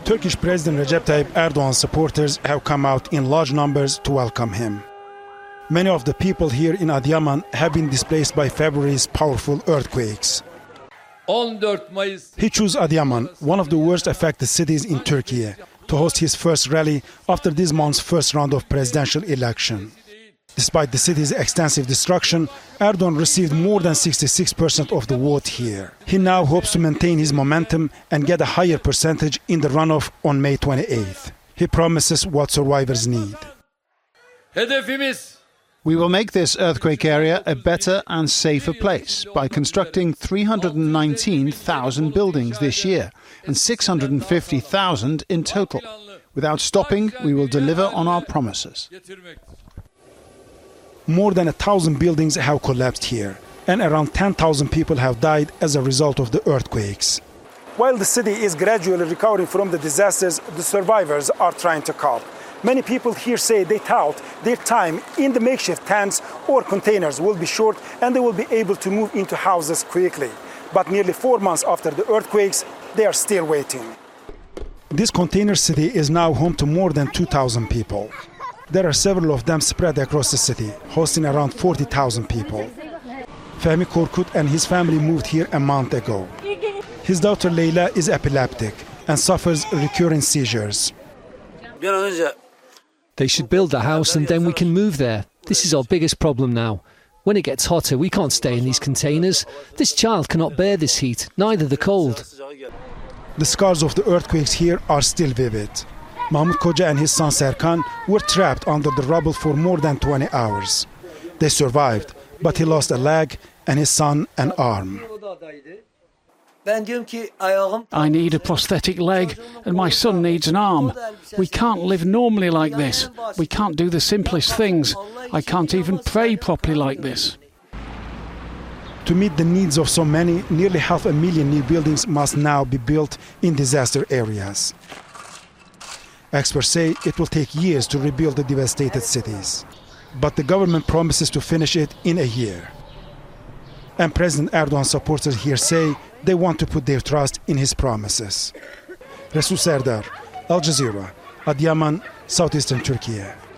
Turkish President Recep Tayyip Erdogan's supporters have come out in large numbers to welcome him. Many of the people here in Adıyaman have been displaced by February's powerful earthquakes. He chose Adıyaman, one of the worst affected cities in Turkey, to host his first rally after this month's first round of presidential election. Despite the city's extensive destruction, Erdogan received more than 66% of the vote here. He now hopes to maintain his momentum and get a higher percentage in the runoff on May 28th. He promises what survivors need. We will make this earthquake area a better and safer place by constructing 319,000 buildings this year and 650,000 in total. Without stopping, we will deliver on our promises. More than 1,000 buildings have collapsed here, and around 10,000 people have died as a result of the earthquakes. While the city is gradually recovering from the disasters, the survivors are trying to cope. Many people here say they thought their time in the makeshift tents or containers will be short and they will be able to move into houses quickly. But nearly 4 months after the earthquakes, they are still waiting. This container city is now home to more than 2,000 people. There are several of them spread across the city, hosting around 40,000 people. Fehmi Korkut and his family moved here a month ago. His daughter Leyla is epileptic and suffers recurrent seizures. They should build a house and then we can move there. This is our biggest problem now. When it gets hotter, we can't stay in these containers. This child cannot bear this heat, neither the cold. The scars of the earthquakes here are still vivid. Mahmut Koca and his son Serkan were trapped under the rubble for more than 20 hours. They survived, but he lost a leg and his son an arm. I need a prosthetic leg and my son needs an arm. We can't live normally like this. We can't do the simplest things. I can't even pray properly like this. To meet the needs of so many, nearly 500,000 new buildings must now be built in disaster areas. Experts say it will take years to rebuild the devastated cities. But the government promises to finish it in a year. And President Erdogan supporters here say they want to put their trust in his promises. Resul Serdar, Al Jazeera, Adıyaman, southeastern Turkey.